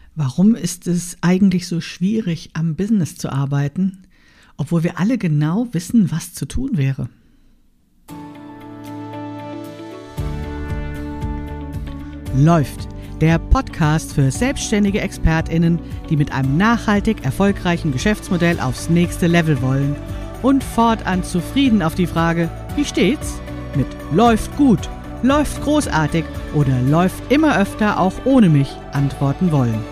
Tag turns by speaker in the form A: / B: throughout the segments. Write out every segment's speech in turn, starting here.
A: Warum ist es eigentlich so schwierig, am Business zu arbeiten, obwohl wir alle genau wissen, was zu tun wäre? Läuft, der Podcast für selbstständige ExpertInnen, die mit einem nachhaltig erfolgreichen Geschäftsmodell aufs nächste Level wollen und fortan zufrieden auf die Frage, wie steht's? Mit läuft gut, läuft großartig oder läuft immer öfter auch ohne mich antworten wollen.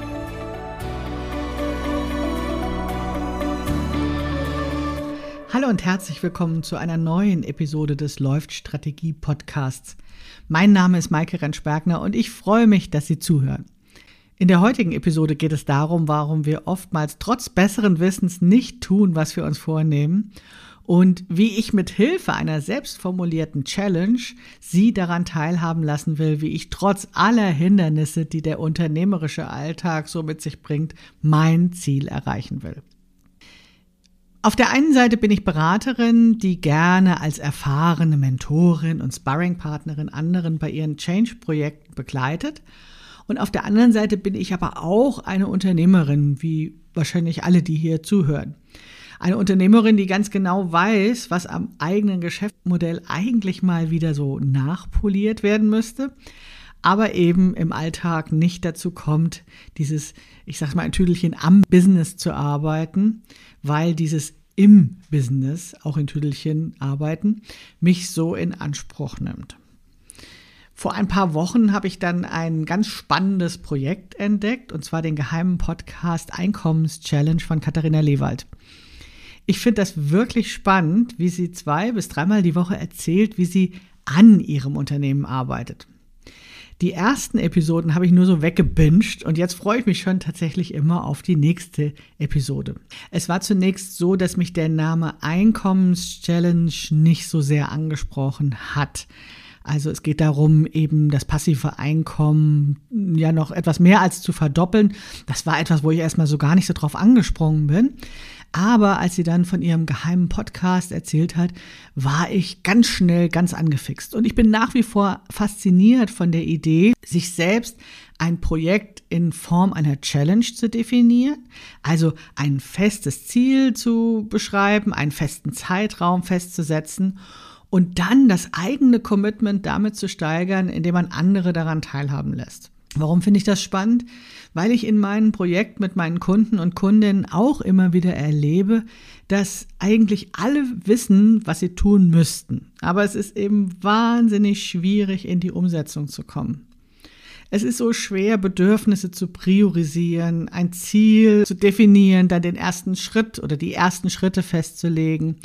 A: Hallo und herzlich willkommen zu einer neuen Episode des Läuft-Strategie-Podcasts. Mein Name ist Maike Rentsch-Bergner und ich freue mich, dass Sie zuhören. In der heutigen Episode geht es darum, warum wir oftmals trotz besseren Wissens nicht tun, was wir uns vornehmen und wie ich mit Hilfe einer selbstformulierten Challenge Sie daran teilhaben lassen will, wie ich trotz aller Hindernisse, die der unternehmerische Alltag so mit sich bringt, mein Ziel erreichen will. Auf der einen Seite bin ich Beraterin, die gerne als erfahrene Mentorin und Sparringpartnerin anderen bei ihren Change-Projekten begleitet. Und auf der anderen Seite bin ich aber auch eine Unternehmerin, wie wahrscheinlich alle, die hier zuhören. Eine Unternehmerin, die ganz genau weiß, was am eigenen Geschäftsmodell eigentlich mal wieder so nachpoliert werden müsste, aber eben im Alltag nicht dazu kommt, dieses, ich sag mal ein Tüdelchen, am Business zu arbeiten, weil dieses im Business, auch in Tüdelchen arbeiten, mich so in Anspruch nimmt. Vor ein paar Wochen habe ich dann ein ganz spannendes Projekt entdeckt, und zwar den geheimen Podcast Einkommens-Challenge von Katharina Lewald. Ich finde das wirklich spannend, wie sie 2- bis 3-mal die Woche erzählt, wie sie an ihrem Unternehmen arbeitet. Die ersten Episoden habe ich nur so weggebinged und jetzt freue ich mich schon tatsächlich immer auf die nächste Episode. Es war zunächst so, dass mich der Name Einkommens-Challenge nicht so sehr angesprochen hat. Also es geht darum, eben das passive Einkommen ja noch etwas mehr als zu verdoppeln. Das war etwas, wo ich erstmal so gar nicht so drauf angesprungen bin. Aber als sie dann von ihrem geheimen Podcast erzählt hat, war ich ganz schnell ganz angefixt. Und ich bin nach wie vor fasziniert von der Idee, sich selbst ein Projekt in Form einer Challenge zu definieren, also ein festes Ziel zu beschreiben, einen festen Zeitraum festzusetzen und dann das eigene Commitment damit zu steigern, indem man andere daran teilhaben lässt. Warum finde ich das spannend? Weil ich in meinem Projekt mit meinen Kunden und Kundinnen auch immer wieder erlebe, dass eigentlich alle wissen, was sie tun müssten. Aber es ist eben wahnsinnig schwierig, in die Umsetzung zu kommen. Es ist so schwer, Bedürfnisse zu priorisieren, ein Ziel zu definieren, dann den ersten Schritt oder die ersten Schritte festzulegen,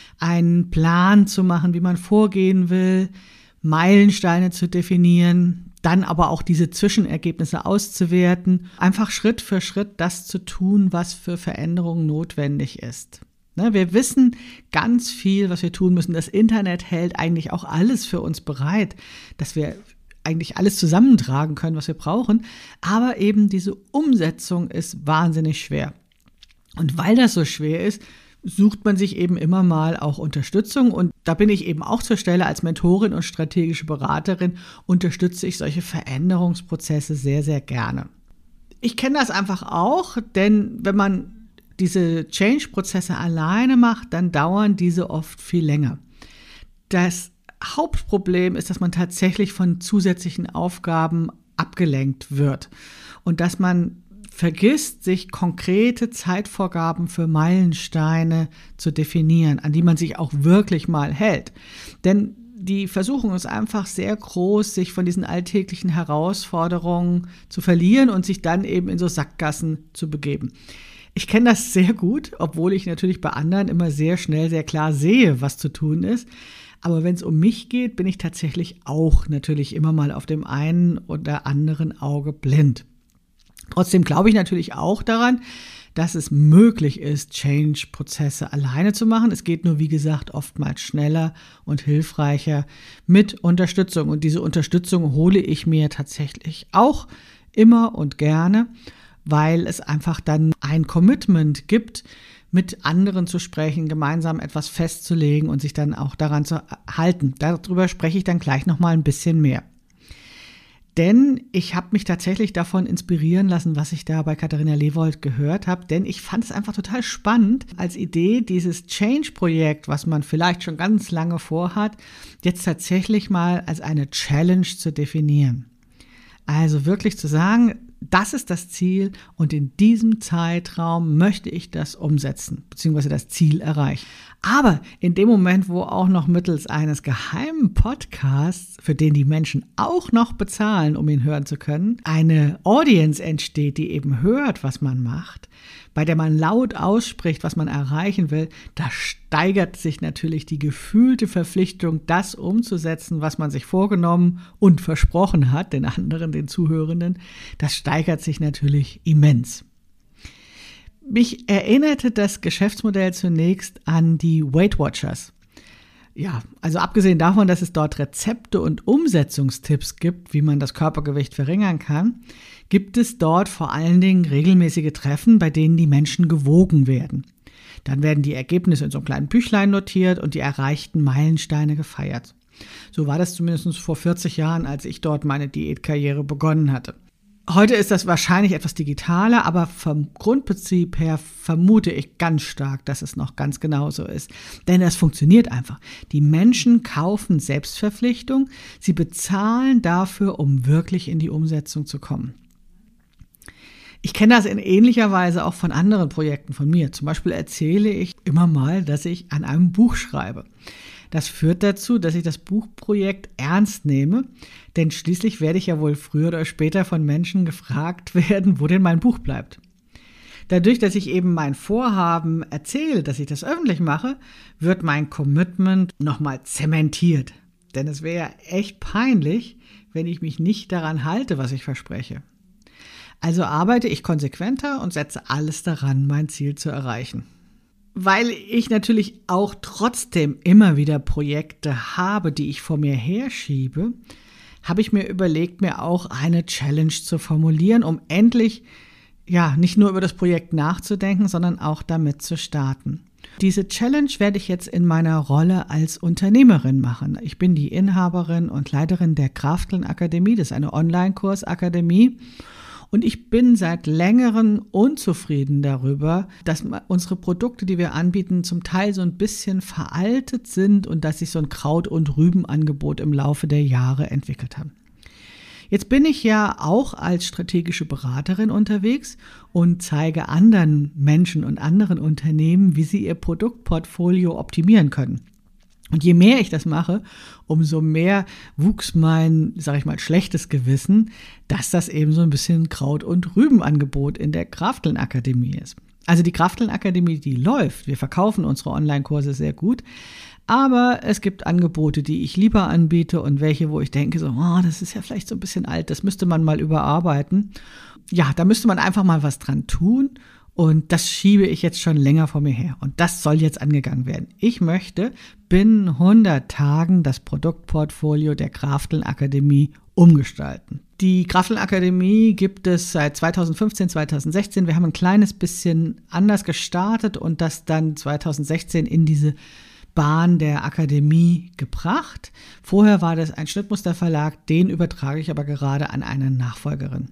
A: einen Plan zu machen, wie man vorgehen will, Meilensteine zu definieren, dann aber auch diese Zwischenergebnisse auszuwerten, einfach Schritt für Schritt das zu tun, was für Veränderungen notwendig ist. Wir wissen ganz viel, was wir tun müssen. Das Internet hält eigentlich auch alles für uns bereit, dass wir eigentlich alles zusammentragen können, was wir brauchen. Aber eben diese Umsetzung ist wahnsinnig schwer. Und weil das so schwer ist, sucht man sich eben immer mal auch Unterstützung, und da bin ich eben auch zur Stelle als Mentorin und strategische Beraterin, unterstütze ich solche Veränderungsprozesse sehr, sehr gerne. Ich kenne das einfach auch, denn wenn man diese Change-Prozesse alleine macht, dann dauern diese oft viel länger. Das Hauptproblem ist, dass man tatsächlich von zusätzlichen Aufgaben abgelenkt wird und dass man vergisst, sich konkrete Zeitvorgaben für Meilensteine zu definieren, an die man sich auch wirklich mal hält. Denn die Versuchung ist einfach sehr groß, sich von diesen alltäglichen Herausforderungen zu verlieren und sich dann eben in so Sackgassen zu begeben. Ich kenne das sehr gut, obwohl ich natürlich bei anderen immer sehr schnell, sehr klar sehe, was zu tun ist. Aber wenn es um mich geht, bin ich tatsächlich auch natürlich immer mal auf dem einen oder anderen Auge blind. Trotzdem glaube ich natürlich auch daran, dass es möglich ist, Change-Prozesse alleine zu machen. Es geht nur, wie gesagt, oftmals schneller und hilfreicher mit Unterstützung. Und diese Unterstützung hole ich mir tatsächlich auch immer und gerne, weil es einfach dann ein Commitment gibt, mit anderen zu sprechen, gemeinsam etwas festzulegen und sich dann auch daran zu halten. Darüber spreche ich dann gleich nochmal ein bisschen mehr. Denn ich habe mich tatsächlich davon inspirieren lassen, was ich da bei Katharina Lewold gehört habe. Denn ich fand es einfach total spannend, als Idee dieses Change-Projekt, was man vielleicht schon ganz lange vorhat, jetzt tatsächlich mal als eine Challenge zu definieren. Also wirklich zu sagen, das ist das Ziel und in diesem Zeitraum möchte ich das umsetzen, beziehungsweise das Ziel erreichen. Aber in dem Moment, wo auch noch mittels eines geheimen Podcasts, für den die Menschen auch noch bezahlen, um ihn hören zu können, eine Audience entsteht, die eben hört, was man macht, bei der man laut ausspricht, was man erreichen will, da steigert sich natürlich die gefühlte Verpflichtung, das umzusetzen, was man sich vorgenommen und versprochen hat, den anderen, den Zuhörenden. Das steigert sich natürlich immens. Mich erinnerte das Geschäftsmodell zunächst an die Weight Watchers. Ja, also abgesehen davon, dass es dort Rezepte und Umsetzungstipps gibt, wie man das Körpergewicht verringern kann, gibt es dort vor allen Dingen regelmäßige Treffen, bei denen die Menschen gewogen werden. Dann werden die Ergebnisse in so einem kleinen Büchlein notiert und die erreichten Meilensteine gefeiert. So war das zumindest vor 40 Jahren, als ich dort meine Diätkarriere begonnen hatte. Heute ist das wahrscheinlich etwas digitaler, aber vom Grundprinzip her vermute ich ganz stark, dass es noch ganz genauso ist. Denn es funktioniert einfach. Die Menschen kaufen Selbstverpflichtung, sie bezahlen dafür, um wirklich in die Umsetzung zu kommen. Ich kenne das in ähnlicher Weise auch von anderen Projekten von mir. Zum Beispiel erzähle ich immer mal, dass ich an einem Buch schreibe. Das führt dazu, dass ich das Buchprojekt ernst nehme, denn schließlich werde ich ja wohl früher oder später von Menschen gefragt werden, wo denn mein Buch bleibt. Dadurch, dass ich eben mein Vorhaben erzähle, dass ich das öffentlich mache, wird mein Commitment nochmal zementiert. Denn es wäre echt peinlich, wenn ich mich nicht daran halte, was ich verspreche. Also arbeite ich konsequenter und setze alles daran, mein Ziel zu erreichen. Weil ich natürlich auch trotzdem immer wieder Projekte habe, die ich vor mir herschiebe, habe ich mir überlegt, mir auch eine Challenge zu formulieren, um endlich nicht nur über das Projekt nachzudenken, sondern auch damit zu starten. Diese Challenge werde ich jetzt in meiner Rolle als Unternehmerin machen. Ich bin die Inhaberin und Leiterin der Krafteln Akademie, das ist eine Online-Kursakademie. Und ich bin seit längerem unzufrieden darüber, dass unsere Produkte, die wir anbieten, zum Teil so ein bisschen veraltet sind und dass sich so ein Kraut- und Rübenangebot im Laufe der Jahre entwickelt hat. Jetzt bin ich ja auch als strategische Beraterin unterwegs und zeige anderen Menschen und anderen Unternehmen, wie sie ihr Produktportfolio optimieren können. Und je mehr ich das mache, umso mehr wuchs mein, schlechtes Gewissen, dass das eben so ein bisschen Kraut- und Rübenangebot in der Krafteln-Akademie ist. Also die Krafteln-Akademie, die läuft. Wir verkaufen unsere Online-Kurse sehr gut. Aber es gibt Angebote, die ich lieber anbiete und welche, wo ich denke, das ist ja vielleicht so ein bisschen alt, das müsste man mal überarbeiten. Ja, da müsste man einfach mal was dran tun. Und das schiebe ich jetzt schon länger vor mir her. Und das soll jetzt angegangen werden. Ich möchte binnen 100 Tagen das Produktportfolio der Krafteln Akademie umgestalten. Die Krafteln Akademie gibt es seit 2015, 2016. Wir haben ein kleines bisschen anders gestartet und das dann 2016 in diese Bahn der Akademie gebracht. Vorher war das ein Schnittmusterverlag, den übertrage ich aber gerade an eine Nachfolgerin.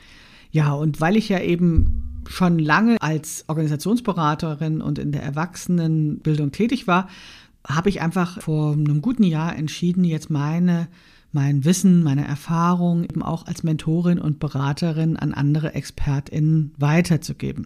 A: Ja, und weil ich ja eben schon lange als Organisationsberaterin und in der Erwachsenenbildung tätig war, habe ich einfach vor einem guten Jahr entschieden, jetzt mein Wissen, meine Erfahrung eben auch als Mentorin und Beraterin an andere ExpertInnen weiterzugeben.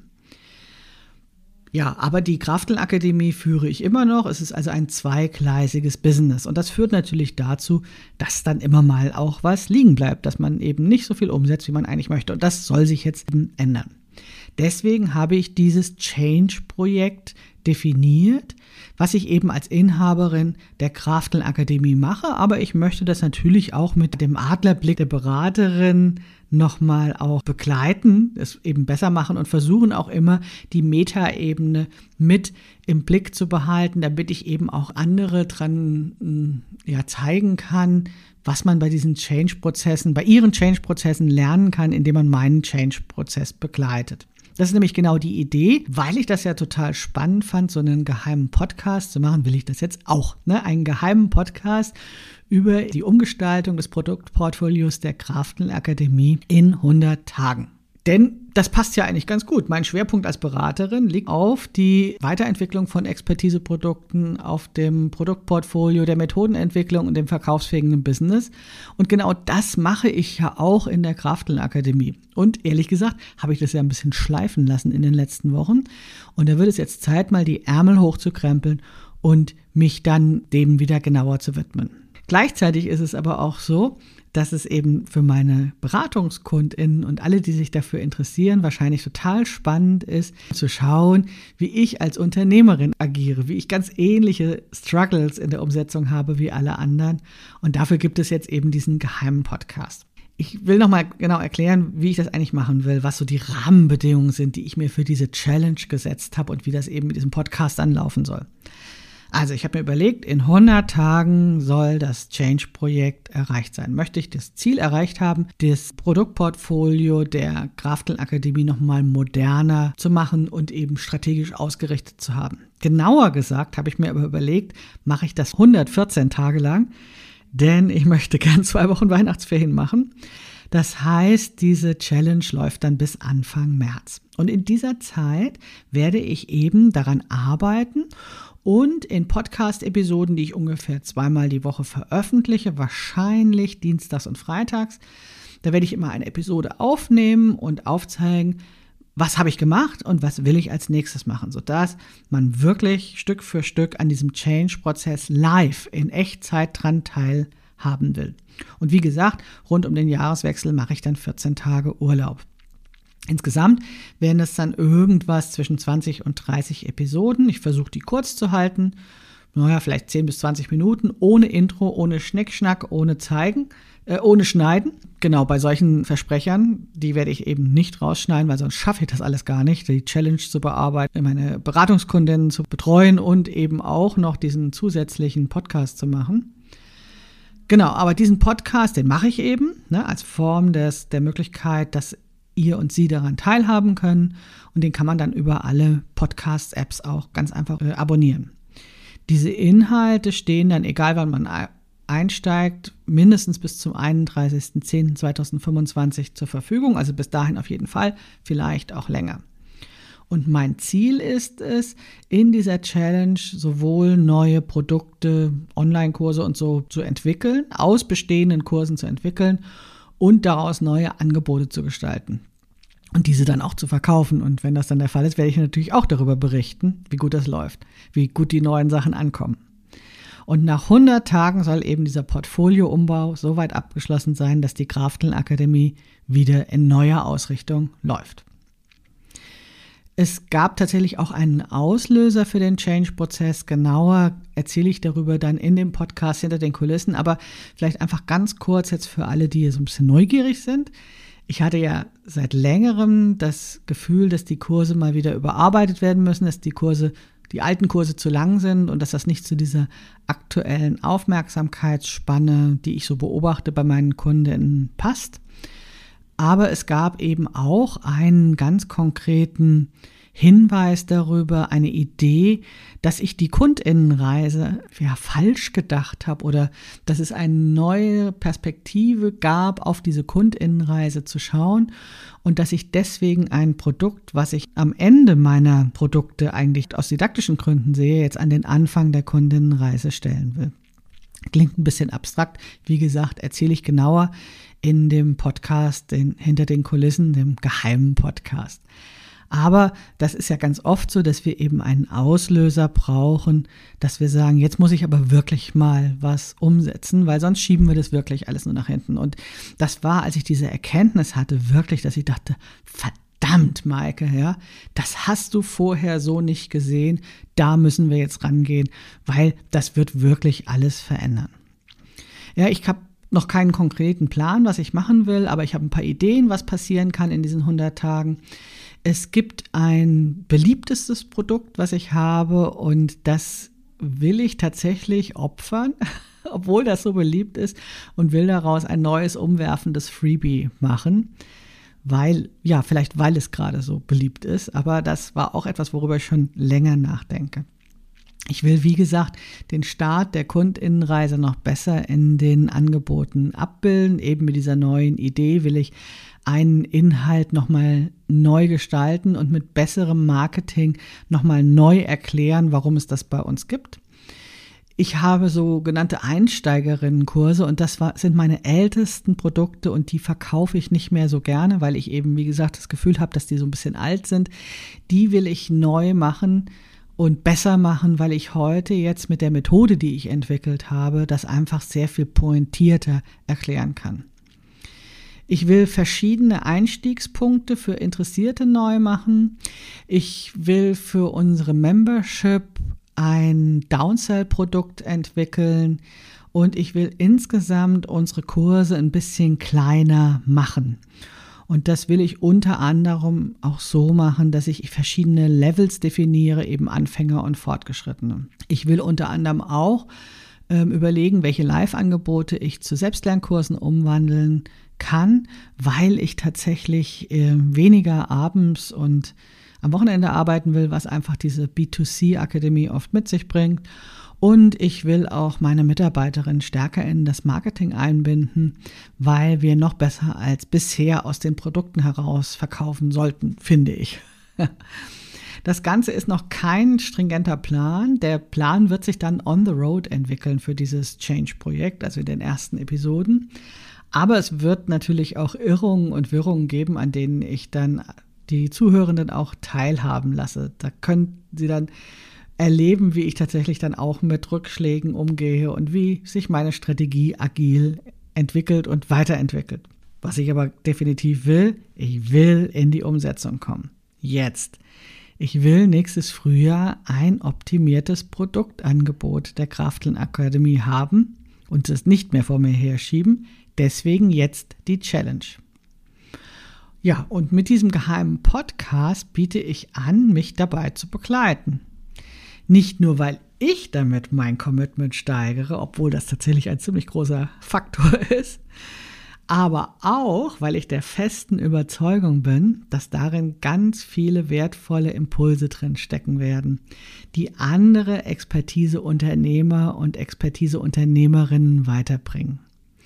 A: Ja, aber die Krafteln-Akademie führe ich immer noch. Es ist also ein zweigleisiges Business. Und das führt natürlich dazu, dass dann immer mal auch was liegen bleibt, dass man eben nicht so viel umsetzt, wie man eigentlich möchte. Und das soll sich jetzt eben ändern. Deswegen habe ich dieses Change-Projekt definiert, was ich eben als Inhaberin der Krafteln-Akademie mache. Aber ich möchte das natürlich auch mit dem Adlerblick der Beraterin nochmal auch begleiten, es eben besser machen und versuchen auch immer die Metaebene mit im Blick zu behalten, damit ich eben auch andere dran zeigen kann, was man bei diesen Change-Prozessen, bei ihren Change-Prozessen lernen kann, indem man meinen Change-Prozess begleitet. Das ist nämlich genau die Idee, weil ich das ja total spannend fand, so einen geheimen Podcast zu machen, will ich das jetzt auch, einen geheimen Podcast über die Umgestaltung des Produktportfolios der Kraftel Akademie in 100 Tagen. Denn das passt ja eigentlich ganz gut. Mein Schwerpunkt als Beraterin liegt auf die Weiterentwicklung von Expertiseprodukten, auf dem Produktportfolio, der Methodenentwicklung und dem verkaufsfähigen Business. Und genau das mache ich ja auch in der Kraftel Akademie. Und ehrlich gesagt habe ich das ja ein bisschen schleifen lassen in den letzten Wochen. Und da wird es jetzt Zeit, mal die Ärmel hochzukrempeln und mich dann dem wieder genauer zu widmen. Gleichzeitig ist es aber auch so, dass es eben für meine BeratungskundInnen und alle, die sich dafür interessieren, wahrscheinlich total spannend ist, zu schauen, wie ich als Unternehmerin agiere, wie ich ganz ähnliche Struggles in der Umsetzung habe wie alle anderen. Und dafür gibt es jetzt eben diesen geheimen Podcast. Ich will nochmal genau erklären, wie ich das eigentlich machen will, was so die Rahmenbedingungen sind, die ich mir für diese Challenge gesetzt habe und wie das eben mit diesem Podcast anlaufen soll. Also ich habe mir überlegt, in 100 Tagen soll das Change-Projekt erreicht sein. Möchte ich das Ziel erreicht haben, das Produktportfolio der Kraftel Akademie nochmal moderner zu machen und eben strategisch ausgerichtet zu haben. Genauer gesagt habe ich mir aber überlegt, mache ich das 114 Tage lang, denn ich möchte gern 2 Wochen Weihnachtsferien machen. Das heißt, diese Challenge läuft dann bis Anfang März. Und in dieser Zeit werde ich eben daran arbeiten und in Podcast-Episoden, die ich ungefähr 2-mal die Woche veröffentliche, wahrscheinlich dienstags und freitags, da werde ich immer eine Episode aufnehmen und aufzeigen, was habe ich gemacht und was will ich als nächstes machen, sodass man wirklich Stück für Stück an diesem Change-Prozess live in Echtzeit dran teilhaben will. Und wie gesagt, rund um den Jahreswechsel mache ich dann 14 Tage Urlaub. Insgesamt werden das dann irgendwas zwischen 20 und 30 Episoden. Ich versuche die kurz zu halten, vielleicht 10 bis 20 Minuten, ohne Intro, ohne Schnickschnack, ohne Schneiden. Genau, bei solchen Versprechern, die werde ich eben nicht rausschneiden, weil sonst schaffe ich das alles gar nicht, die Challenge zu bearbeiten, meine Beratungskundinnen zu betreuen und eben auch noch diesen zusätzlichen Podcast zu machen. Genau, aber diesen Podcast, den mache ich eben als Form der Möglichkeit, dass ihr und sie daran teilhaben können und den kann man dann über alle Podcast-Apps auch ganz einfach abonnieren. Diese Inhalte stehen dann, egal wann man einsteigt, mindestens bis zum 31.10.2025 zur Verfügung, also bis dahin auf jeden Fall, vielleicht auch länger. Und mein Ziel ist es, in dieser Challenge sowohl neue Produkte, Online-Kurse und so zu entwickeln, aus bestehenden Kursen zu entwickeln und daraus neue Angebote zu gestalten und diese dann auch zu verkaufen. Und wenn das dann der Fall ist, werde ich natürlich auch darüber berichten, wie gut das läuft, wie gut die neuen Sachen ankommen. Und nach 100 Tagen soll eben dieser Portfolioumbau so weit abgeschlossen sein, dass die Kraftel Akademie wieder in neuer Ausrichtung läuft. Es gab tatsächlich auch einen Auslöser für den Change-Prozess. Genauer erzähle ich darüber dann in dem Podcast hinter den Kulissen, aber vielleicht einfach ganz kurz jetzt für alle, die so ein bisschen neugierig sind. Ich hatte ja seit längerem das Gefühl, dass die Kurse mal wieder überarbeitet werden müssen, dass die alten Kurse zu lang sind und dass das nicht zu dieser aktuellen Aufmerksamkeitsspanne, die ich so beobachte bei meinen Kundinnen, passt. Aber es gab eben auch einen ganz konkreten Hinweis darüber, eine Idee, dass ich die KundInnenreise falsch gedacht habe oder dass es eine neue Perspektive gab, auf diese KundInnenreise zu schauen und dass ich deswegen ein Produkt, was ich am Ende meiner Produkte eigentlich aus didaktischen Gründen sehe, jetzt an den Anfang der KundInnenreise stellen will. Klingt ein bisschen abstrakt. Wie gesagt, erzähle ich genauer in dem Podcast, hinter den Kulissen, dem geheimen Podcast. Aber das ist ja ganz oft so, dass wir eben einen Auslöser brauchen, dass wir sagen, jetzt muss ich aber wirklich mal was umsetzen, weil sonst schieben wir das wirklich alles nur nach hinten. Und das war, als ich diese Erkenntnis hatte, wirklich, dass ich dachte, verdammt, Maike, das hast du vorher so nicht gesehen, da müssen wir jetzt rangehen, weil das wird wirklich alles verändern. Ja, ich habe noch keinen konkreten Plan, was ich machen will, aber ich habe ein paar Ideen, was passieren kann in diesen 100 Tagen. Es gibt ein beliebtestes Produkt, was ich habe und das will ich tatsächlich opfern, obwohl das so beliebt ist und will daraus ein neues, umwerfendes Freebie machen, vielleicht weil es gerade so beliebt ist, aber das war auch etwas, worüber ich schon länger nachdenke. Ich will, wie gesagt, den Start der KundInnenreise noch besser in den Angeboten abbilden. Eben mit dieser neuen Idee will ich einen Inhalt nochmal neu gestalten und mit besserem Marketing nochmal neu erklären, warum es das bei uns gibt. Ich habe sogenannte Einsteigerinnenkurse und sind meine ältesten Produkte und die verkaufe ich nicht mehr so gerne, weil ich eben, wie gesagt, das Gefühl habe, dass die so ein bisschen alt sind. Die will ich neu machen und besser machen, weil ich heute jetzt mit der Methode, die ich entwickelt habe, das einfach sehr viel pointierter erklären kann. Ich will verschiedene Einstiegspunkte für Interessierte neu machen. Ich will für unsere Membership ein Downsell-Produkt entwickeln und ich will insgesamt unsere Kurse ein bisschen kleiner machen. Und das will ich unter anderem auch so machen, dass ich verschiedene Levels definiere, eben Anfänger und Fortgeschrittene. Ich will unter anderem auch überlegen, welche Live-Angebote ich zu Selbstlernkursen umwandeln kann, weil ich tatsächlich weniger abends und am Wochenende arbeiten will, was einfach diese B2C-Akademie oft mit sich bringt. Und ich will auch meine Mitarbeiterin stärker in das Marketing einbinden, weil wir noch besser als bisher aus den Produkten heraus verkaufen sollten, finde ich. Das Ganze ist noch kein stringenter Plan. Der Plan wird sich dann on the road entwickeln für dieses Change-Projekt, also in den ersten Episoden. Aber es wird natürlich auch Irrungen und Wirrungen geben, an denen ich dann die Zuhörenden auch teilhaben lasse. Da können sie dann erleben, wie ich tatsächlich dann auch mit Rückschlägen umgehe und wie sich meine Strategie agil entwickelt und weiterentwickelt. Was ich aber definitiv will, ich will in die Umsetzung kommen. Jetzt. Ich will nächstes Frühjahr ein optimiertes Produktangebot der Krafteln Akademie haben und es nicht mehr vor mir herschieben. Deswegen jetzt die Challenge. Ja, und mit diesem geheimen Podcast biete ich an, mich dabei zu begleiten. Nicht nur, weil ich damit mein Commitment steigere, obwohl das tatsächlich ein ziemlich großer Faktor ist, aber auch, weil ich der festen Überzeugung bin, dass darin ganz viele wertvolle Impulse drin stecken werden, die andere Expertise-Unternehmer und Expertise-Unternehmerinnen weiterbringen.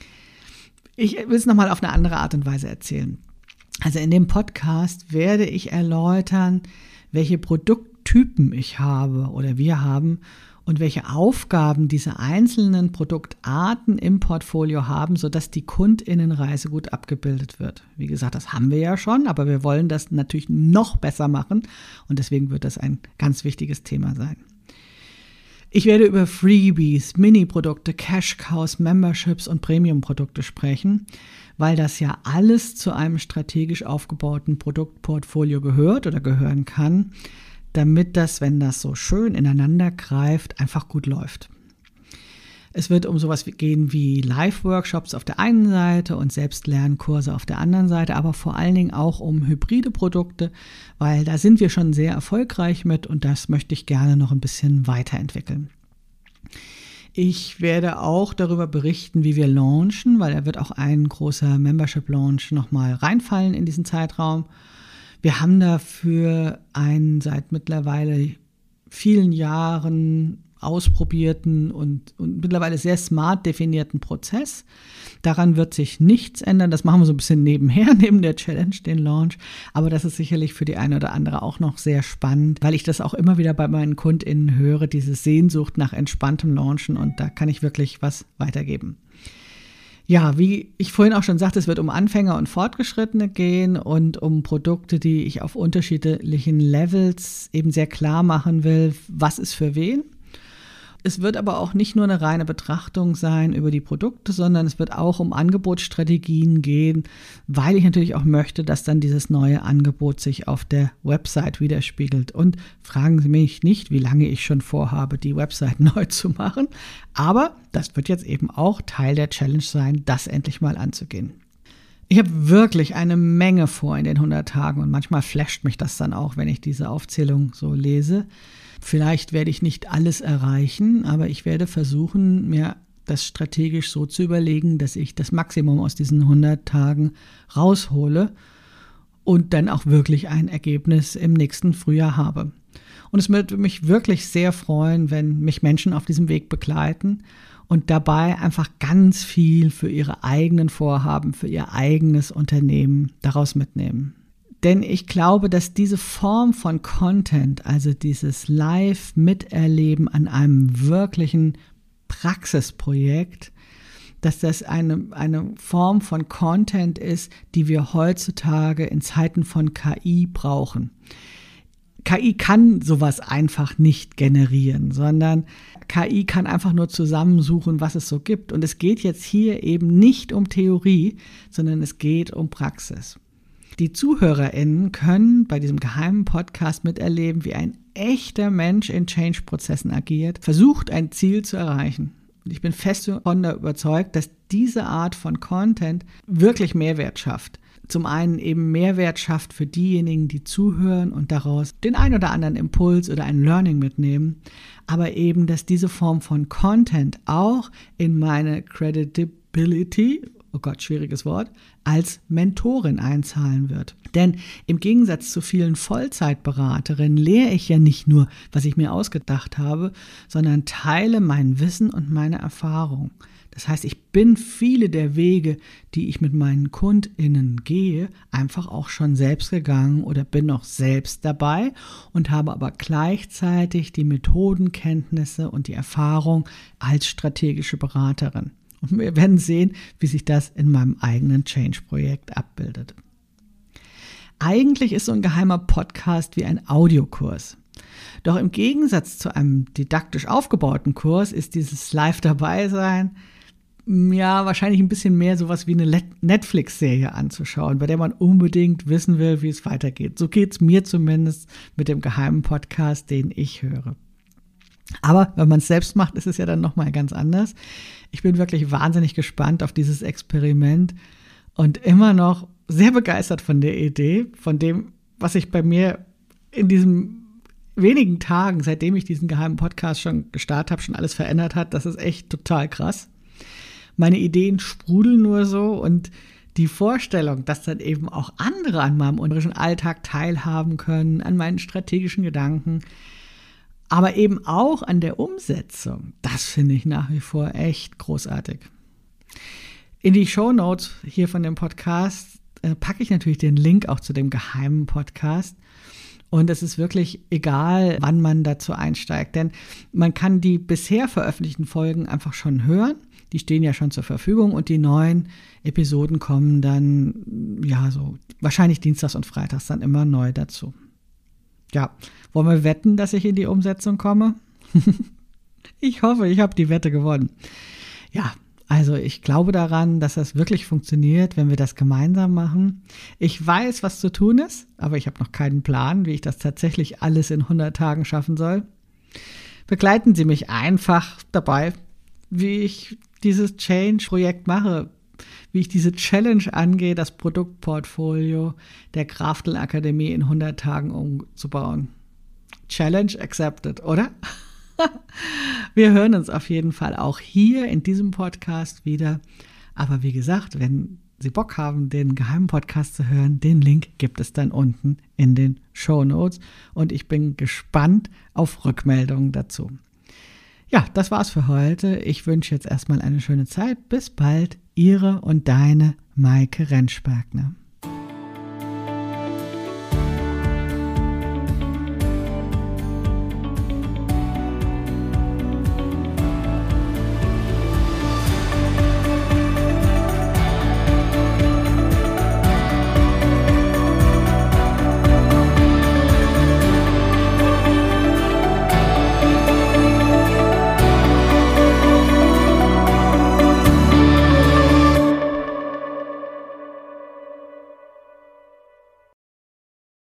A: Ich will es nochmal auf eine andere Art und Weise erzählen. Also in dem Podcast werde ich erläutern, welche Produkttypen ich habe oder wir haben und welche Aufgaben diese einzelnen Produktarten im Portfolio haben, sodass die KundInnenreise gut abgebildet wird. Wie gesagt, das haben wir ja schon, aber wir wollen das natürlich noch besser machen und deswegen wird das ein ganz wichtiges Thema sein. Ich werde über Freebies, Mini-Produkte, Cash-Cows, Memberships und Premium-Produkte sprechen, weil das ja alles zu einem strategisch aufgebauten Produktportfolio gehört oder gehören kann, damit das, wenn das so schön ineinander greift, einfach gut läuft. Es wird um sowas gehen wie Live-Workshops auf der einen Seite und Selbstlernkurse auf der anderen Seite, aber vor allen Dingen auch um hybride Produkte, weil da sind wir schon sehr erfolgreich mit und das möchte ich gerne noch ein bisschen weiterentwickeln. Ich werde auch darüber berichten, wie wir launchen, weil da wird auch ein großer Membership-Launch nochmal reinfallen in diesen Zeitraum. Wir haben dafür einen seit mittlerweile vielen Jahren ausprobierten und mittlerweile sehr smart definierten Prozess. Daran wird sich nichts ändern. Das machen wir so ein bisschen nebenher, neben der Challenge, den Launch. Aber das ist sicherlich für die eine oder andere auch noch sehr spannend, weil ich das auch immer wieder bei meinen KundInnen höre, diese Sehnsucht nach entspanntem Launchen und da kann ich wirklich was weitergeben. Ja, wie ich vorhin auch schon sagte, es wird um Anfänger und Fortgeschrittene gehen und um Produkte, die ich auf unterschiedlichen Levels eben sehr klar machen will, was ist für wen. Es wird aber auch nicht nur eine reine Betrachtung sein über die Produkte, sondern es wird auch um Angebotsstrategien gehen, weil ich natürlich auch möchte, dass dann dieses neue Angebot sich auf der Website widerspiegelt. Und fragen Sie mich nicht, wie lange ich schon vorhabe, die Website neu zu machen, aber das wird jetzt eben auch Teil der Challenge sein, das endlich mal anzugehen. Ich habe wirklich eine Menge vor in den 100 Tagen und manchmal flasht mich das dann auch, wenn ich diese Aufzählung so lese. Vielleicht werde ich nicht alles erreichen, aber ich werde versuchen, mir das strategisch so zu überlegen, dass ich das Maximum aus diesen 100 Tagen raushole. und dann auch wirklich ein Ergebnis im nächsten Frühjahr habe. Und es würde mich wirklich sehr freuen, wenn mich Menschen auf diesem Weg begleiten und dabei einfach ganz viel für ihre eigenen Vorhaben, für ihr eigenes Unternehmen daraus mitnehmen. Denn ich glaube, dass diese Form von Content, also dieses Live-Miterleben an einem wirklichen Praxisprojekt, dass das eine Form von Content ist, die wir heutzutage in Zeiten von KI brauchen. KI kann sowas einfach nicht generieren, sondern KI kann einfach nur zusammensuchen, was es so gibt. Und es geht jetzt hier eben nicht um Theorie, sondern es geht um Praxis. Die ZuhörerInnen können bei diesem geheimen Podcast miterleben, wie ein echter Mensch in Change-Prozessen agiert, versucht, ein Ziel zu erreichen. Und ich bin fest davon überzeugt, dass diese Art von Content wirklich Mehrwert schafft. Zum einen eben Mehrwert schafft für diejenigen, die zuhören und daraus den ein oder anderen Impuls oder ein Learning mitnehmen, aber eben, dass diese Form von Content auch in meine Credibility, oh Gott, schwieriges Wort, als Mentorin einzahlen wird. Denn im Gegensatz zu vielen Vollzeitberaterinnen lehre ich ja nicht nur, was ich mir ausgedacht habe, sondern teile mein Wissen und meine Erfahrung. Das heißt, ich bin viele der Wege, die ich mit meinen KundInnen gehe, einfach auch schon selbst gegangen oder bin noch selbst dabei und habe aber gleichzeitig die Methodenkenntnisse und die Erfahrung als strategische Beraterin. Und wir werden sehen, wie sich das in meinem eigenen Change-Projekt abbildet. Eigentlich ist so ein geheimer Podcast wie ein Audiokurs. Doch im Gegensatz zu einem didaktisch aufgebauten Kurs ist dieses Live-Dabei-Sein ja wahrscheinlich ein bisschen mehr sowas wie eine Netflix-Serie anzuschauen, bei der man unbedingt wissen will, wie es weitergeht. So geht es mir zumindest mit dem geheimen Podcast, den ich höre. Aber wenn man es selbst macht, ist es ja dann nochmal ganz anders. Ich bin wirklich wahnsinnig gespannt auf dieses Experiment und immer noch sehr begeistert von der Idee, von dem, was sich bei mir in diesen wenigen Tagen, seitdem ich diesen geheimen Podcast schon gestartet habe, schon alles verändert hat. Das ist echt total krass. Meine Ideen sprudeln nur so und die Vorstellung, dass dann eben auch andere an meinem unteren Alltag teilhaben können, an meinen strategischen Gedanken, aber eben auch an der Umsetzung, das finde ich nach wie vor echt großartig. In die Shownotes hier von dem Podcast packe ich natürlich den Link auch zu dem geheimen Podcast. Und es ist wirklich egal, wann man dazu einsteigt, denn man kann die bisher veröffentlichten Folgen einfach schon hören. Die stehen ja schon zur Verfügung und die neuen Episoden kommen dann, ja, so wahrscheinlich dienstags und freitags dann immer neu dazu. Ja, wollen wir wetten, dass ich in die Umsetzung komme? Ich hoffe, ich habe die Wette gewonnen. Ja, also ich glaube daran, dass das wirklich funktioniert, wenn wir das gemeinsam machen. Ich weiß, was zu tun ist, aber ich habe noch keinen Plan, wie ich das tatsächlich alles in 100 Tagen schaffen soll. Begleiten Sie mich einfach dabei, wie ich dieses Change-Projekt mache, wie ich diese Challenge angehe, das Produktportfolio der Kraftel Akademie in 100 Tagen umzubauen. Challenge accepted, oder? Wir hören uns auf jeden Fall auch hier in diesem Podcast wieder. Aber wie gesagt, wenn Sie Bock haben, den geheimen Podcast zu hören, den Link gibt es dann unten in den Shownotes. Und ich bin gespannt auf Rückmeldungen dazu. Ja, das war's für heute. Ich wünsche jetzt erstmal eine schöne Zeit. Bis bald, Ihre und deine Maike Rentschbergner.